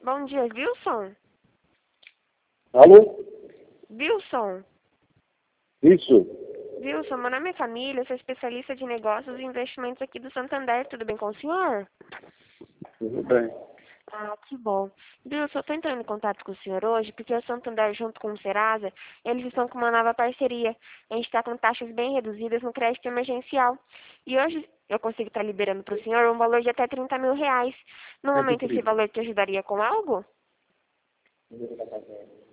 Bom dia, Wilson? Alô? Wilson? Isso. Wilson, meu nome é Camila, eu sou especialista de negócios e investimentos aqui do Santander. Tudo bem com o senhor? Tudo bem. Ah, que bom. Wilson, eu estou entrando em contato com o senhor hoje porque o Santander, junto com o Serasa, eles estão com uma nova parceria. A gente está com taxas bem reduzidas no crédito emergencial. E hoje eu consigo estar liberando para o senhor um valor de até R$ 30.000. No momento, esse valor te ajudaria com algo?